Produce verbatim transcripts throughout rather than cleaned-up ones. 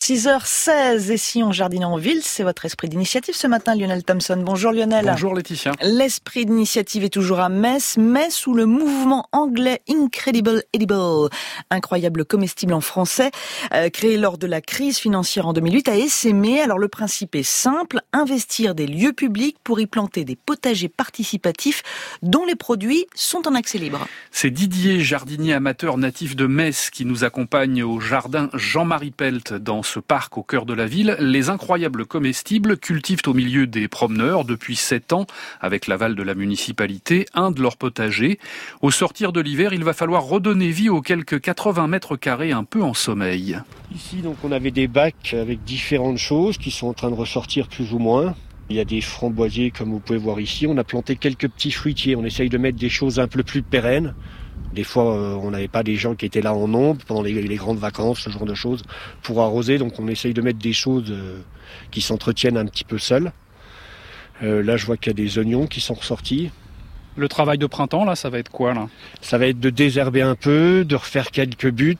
six heures seize, et si on jardinait en ville, c'est votre esprit d'initiative ce matin, Lionel Thompson. Bonjour Lionel. Bonjour Laetitia. L'esprit d'initiative est toujours à Metz, mais sous le mouvement anglais Incredible Edible, incroyable comestible en français, euh, créé lors de la crise financière en deux mille huit, a essaimé. Alors le principe est simple, investir des lieux publics pour y planter des potagers participatifs dont les produits sont en accès libre. C'est Didier, jardinier amateur natif de Metz, qui nous accompagne au jardin Jean-Marie Pelt dans ce parc au cœur de la ville. Les incroyables comestibles cultivent au milieu des promeneurs depuis sept ans, avec l'aval de la municipalité, un de leurs potagers. Au sortir de l'hiver, il va falloir redonner vie aux quelques quatre-vingts mètres carrés un peu en sommeil. Ici, donc, on avait des bacs avec différentes choses qui sont en train de ressortir plus ou moins. Il y a des framboisiers, comme vous pouvez voir ici. On a planté quelques petits fruitiers. On essaye de mettre des choses un peu plus pérennes. Des fois, euh, on n'avait pas des gens qui étaient là en nombre pendant les, les grandes vacances, ce genre de choses, pour arroser. Donc, on essaye de mettre des choses euh, qui s'entretiennent un petit peu seules. Euh, là, je vois qu'il y a des oignons qui sont ressortis. Le travail de printemps, là, ça va être quoi, là ? Ça va être de désherber un peu, de refaire quelques buts,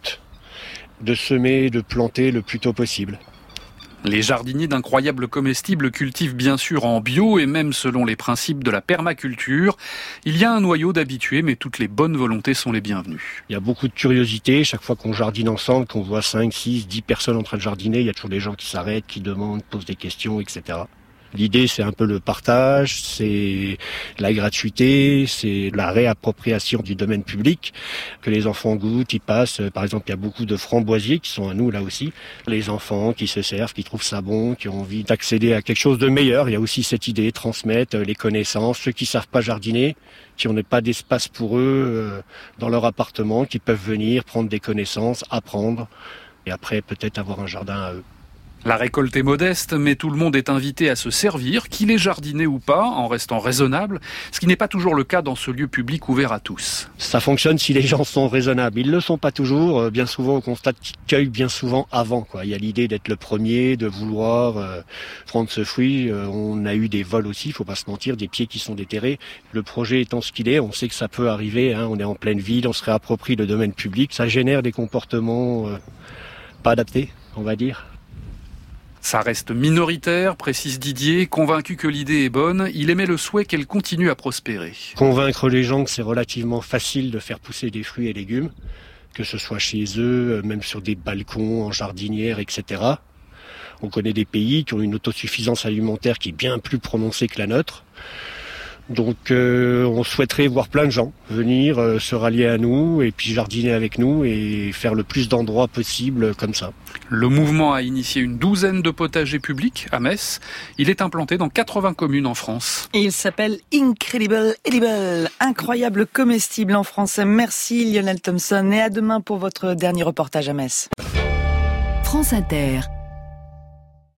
de semer, de planter le plus tôt possible. Les jardiniers d'incroyables comestibles cultivent bien sûr en bio et même selon les principes de la permaculture. Il y a un noyau d'habitués, mais toutes les bonnes volontés sont les bienvenues. Il y a beaucoup de curiosité. Chaque fois qu'on jardine ensemble, qu'on voit cinq, six, dix personnes en train de jardiner, il y a toujours des gens qui s'arrêtent, qui demandent, posent des questions, et cetera. L'idée, c'est un peu le partage, c'est la gratuité, c'est la réappropriation du domaine public, que les enfants goûtent, ils passent. Par exemple, il y a beaucoup de framboisiers qui sont à nous là aussi. Les enfants qui se servent, qui trouvent ça bon, qui ont envie d'accéder à quelque chose de meilleur. Il y a aussi cette idée, transmettre les connaissances, ceux qui savent pas jardiner, qui n'ont pas d'espace pour eux dans leur appartement, qui peuvent venir prendre des connaissances, apprendre, et après peut-être avoir un jardin à eux. La récolte est modeste, mais tout le monde est invité à se servir, qu'il est jardiné ou pas, en restant raisonnable, ce qui n'est pas toujours le cas dans ce lieu public ouvert à tous. Ça fonctionne si les gens sont raisonnables. Ils ne le sont pas toujours. Bien souvent, on constate qu'ils cueillent bien souvent avant, quoi. Il y a l'idée d'être le premier, de vouloir euh, prendre ce fruit. Euh, on a eu des vols aussi, il ne faut pas se mentir, des pieds qui sont déterrés. Le projet étant ce qu'il est, on sait que ça peut arriver. Hein. On est en pleine ville, on se réapproprie le domaine public. Ça génère des comportements euh, pas adaptés, on va dire. Ça reste minoritaire, précise Didier, convaincu que l'idée est bonne, il émet le souhait qu'elle continue à prospérer. Convaincre les gens que c'est relativement facile de faire pousser des fruits et légumes, que ce soit chez eux, même sur des balcons, en jardinière, et cetera. On connaît des pays qui ont une autosuffisance alimentaire qui est bien plus prononcée que la nôtre. Donc euh, on souhaiterait voir plein de gens venir euh, se rallier à nous et puis jardiner avec nous et faire le plus d'endroits possible comme ça. Le mouvement a initié une douzaine de potagers publics à Metz. Il est implanté dans quatre-vingts communes en France. Et il s'appelle Incredible Edible, incroyable comestible en français. Merci Lionel Thompson et à demain pour votre dernier reportage à Metz. France Inter.